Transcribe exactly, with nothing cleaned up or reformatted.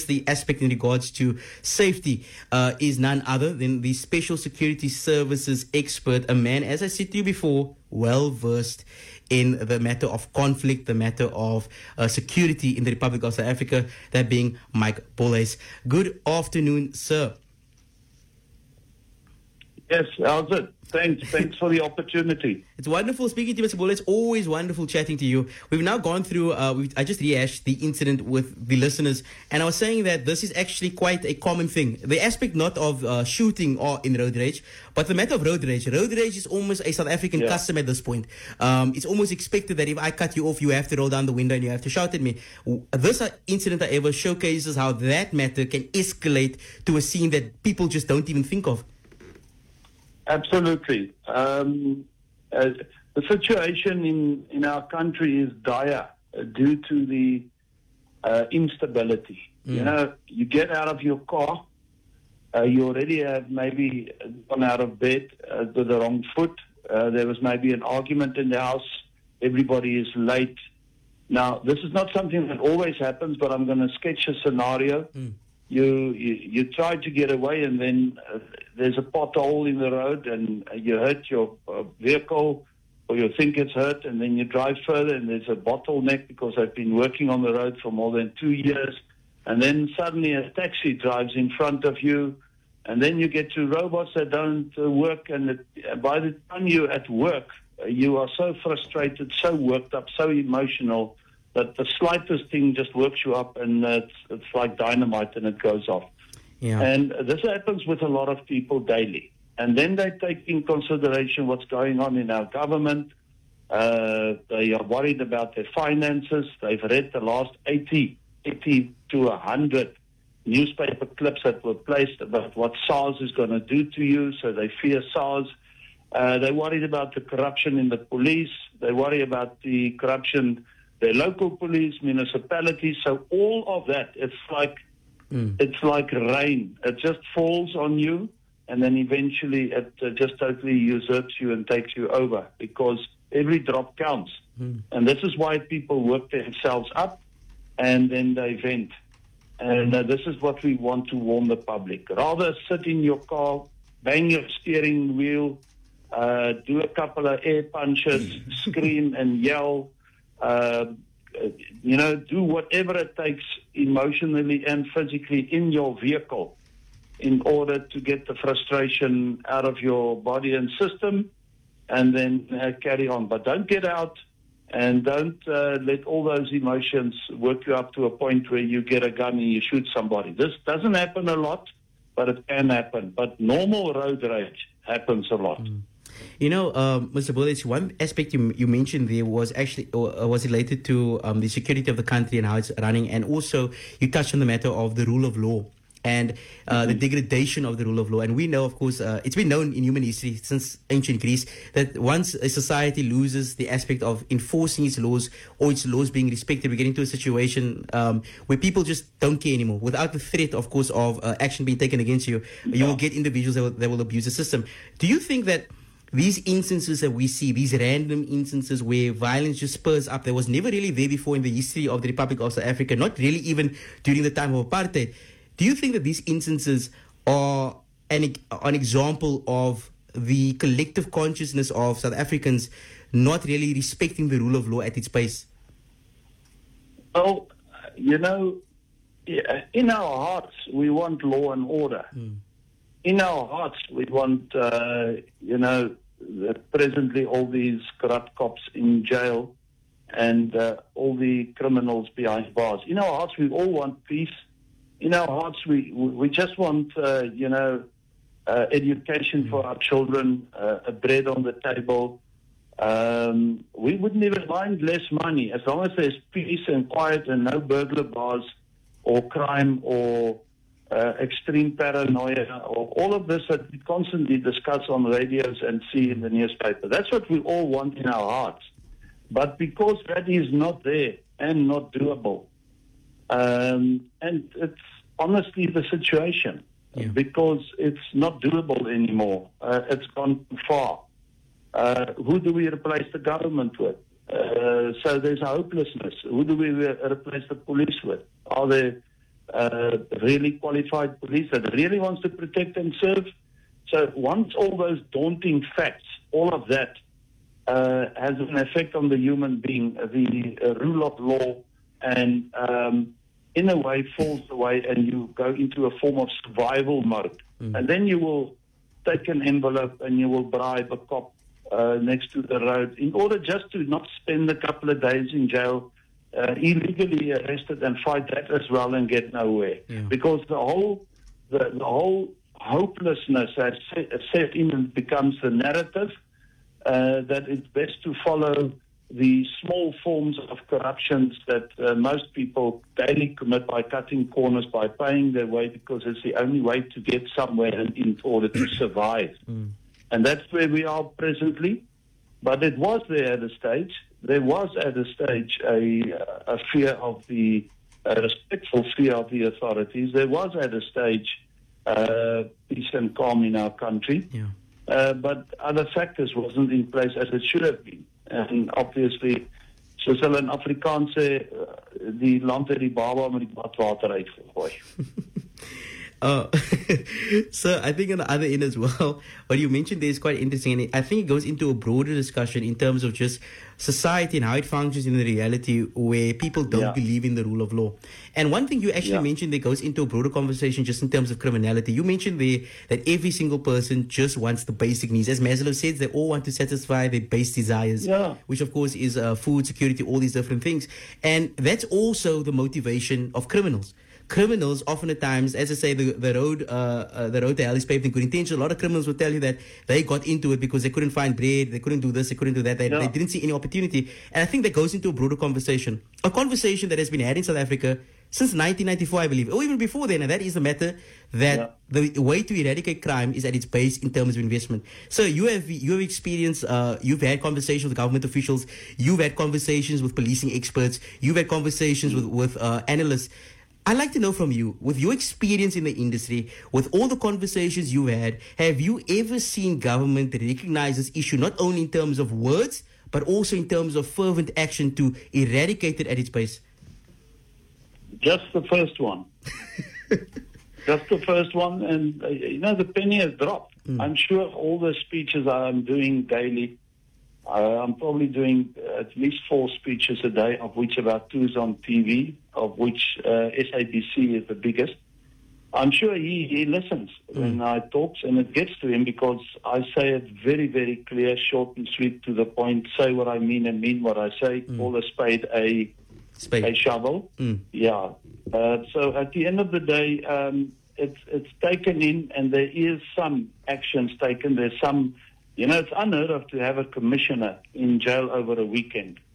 the aspect in regards to safety uh, is none other than the Special Security Services expert, a man, as I said to you before, well versed in the matter of conflict, the matter of uh, security in the Republic of South Africa, that being Mike Bolhuis. Good afternoon, sir. Yes, how's it? Thanks. Thanks for the opportunity. It's wonderful speaking to you, Mister Bolhuis. It's always wonderful chatting to you. We've now gone through, uh, we've, I just rehashed the incident with the listeners, and I was saying that this is actually quite a common thing. The aspect not of uh, shooting or in road rage, but the matter of road rage. Road rage is almost a South African yeah. custom at this point. Um, it's almost expected that if I cut you off, you have to roll down the window and you have to shout at me. This uh, incident, however, showcases how that matter can escalate to a scene that people just don't even think of. Absolutely. Um, uh, the situation in, in our country is dire uh, due to the uh, instability. Mm. You know, you get out of your car, uh, you already have maybe gone out of bed uh, with the wrong foot. Uh, there was maybe an argument in the house. Everybody is late. Now, this is not something that always happens, but I'm going to sketch a scenario. Mm. You, you you try to get away, and then uh, there's a pothole in the road, and uh, you hurt your uh, vehicle, or you think it's hurt, and then you drive further, and there's a bottleneck because I've been working on the road for more than two years, and then suddenly a taxi drives in front of you, and then you get to robots that don't uh, work, and it, uh, by the time you're at work, uh, you are so frustrated, so worked up, so emotional, that the slightest thing just works you up, and uh, it's, it's like dynamite, and it goes off. Yeah. And this happens with a lot of people daily. And then they take in consideration what's going on in our government. Uh, they are worried about their finances. They've read the last eighty, eighty to one hundred newspaper clips that were placed about what SARS is going to do to you, so they fear SARS. Uh, they're worried about the corruption in the police. They worry about the corruption the local police, municipalities, so all of that, it's like mm. it's like rain. It just falls on you, and then eventually it uh, just totally usurps you and takes you over, because every drop counts. Mm. And this is why people work themselves up, and then they vent. And uh, this is what we want to warn the public. Rather sit in your car, bang your steering wheel, uh, do a couple of air punches, scream and yell, Uh, you know, do whatever it takes emotionally and physically in your vehicle in order to get the frustration out of your body and system, and then uh, carry on. But don't get out, and don't uh, let all those emotions work you up to a point where you get a gun and you shoot somebody. This doesn't happen a lot, but it can happen. But normal road rage happens a lot. Mm. You know, um, Mister Bolhuis, one aspect you, you mentioned there was actually uh, was related to um, the security of the country and how it's running, and also you touched on the matter of the rule of law and uh, mm-hmm. the degradation of the rule of law. And we know, of course, uh, it's been known in human history since ancient Greece that once a society loses the aspect of enforcing its laws or its laws being respected, we get into a situation um, where people just don't care anymore. Without the threat, of course, of uh, action being taken against you, yeah. you will get individuals that will, that will abuse the system. Do you think that these instances that we see, these random instances where violence just spurs up, that was never really there before in the history of the Republic of South Africa, not really even during the time of apartheid, do you think that these instances are an, an example of the collective consciousness of South Africans not really respecting the rule of law at its base? Well, you know, in our hearts, we want law and order. Mm. In our hearts, we want, uh, you know, presently all these corrupt cops in jail and uh, all the criminals behind bars. In our hearts, we all want peace. In our hearts, we we just want, uh, you know, uh, education for our children, uh, a bread on the table. Um, we wouldn't even mind less money as long as there's peace and quiet and no burglar bars or crime or Uh, extreme paranoia, or all of this that we constantly discuss on radios and see in the newspaper. That's what we all want in our hearts. But because that is not there and not doable, um, and it's honestly the situation, yeah. because it's not doable anymore. Uh, it's gone too far. Uh, who do we replace the government with? Uh, so there's a hopelessness. Who do we re- replace the police with? Are there uh, really qualified police that really wants to protect and serve. So once all those daunting facts, all of that uh, has an effect on the human being, the uh, rule of law, and um, in a way falls away, and you go into a form of survival mode. Mm. And then you will take an envelope and you will bribe a cop uh, next to the road in order just to not spend a couple of days in jail, uh, illegally arrested, and fight that as well and get nowhere. Yeah. Because the whole the, the whole hopelessness has set, set in and becomes the narrative uh, that it's best to follow the small forms of corruptions that uh, most people daily commit by cutting corners, by paying their way, because it's the only way to get somewhere in, in order to survive. Mm. And that's where we are presently. But it was there at a stage. There was at a stage a, a fear of the, a respectful fear of the authorities. There was at a stage uh, peace and calm in our country. Yeah. Uh, but other factors wasn't in place as it should have been. En obviously, soos hulle in Afrikaans sê, die land het die baba met die badwater uitgegooi. Uh, so I think on the other end as well, what you mentioned there is quite interesting, and I think it goes into a broader discussion in terms of just society and how it functions in the reality where people don't yeah. believe in the rule of law. And one thing you actually yeah. mentioned there goes into a broader conversation just in terms of criminality. You mentioned there that every single person just wants the basic needs. As Maslow says, they all want to satisfy their base desires, yeah. which of course is uh, food, security, all these different things. And that's also the motivation of criminals. Criminals, often at times, as I say, the, the road uh, uh, the road to hell is paved in good intention. A lot of criminals will tell you that they got into it because they couldn't find bread, they couldn't do this, they couldn't do that, they, yeah. they didn't see any opportunity. And I think that goes into a broader conversation. A conversation that has been had in South Africa since nineteen ninety-four, I believe, or even before then, and that is the matter that yeah. the way to eradicate crime is at its base in terms of investment. So you have you have experienced, uh, you've had conversations with government officials, you've had conversations with policing experts, you've had conversations with, with uh, analysts. I'd like to know from you, with your experience in the industry, with all the conversations you had, have you ever seen government recognize this issue, not only in terms of words, but also in terms of fervent action to eradicate it at its base? Just the first one. Just the first one. And, uh, you know, the penny has dropped. Mm. I'm sure all the speeches I'm doing daily, Uh, I'm probably doing at least four speeches a day, of which about two is on T V, of which uh, S A B C is the biggest. I'm sure he, he listens mm. when I talk, and it gets to him because I say it very, very clear, short and sweet, to the point, say what I mean and mean what I say, mm. call a spade a, spade. a shovel. Mm. Yeah. Uh, so at the end of the day, um, it's, it's taken in, and there is some actions taken. There's some... You know, it's unheard of to have a commissioner in jail over a weekend.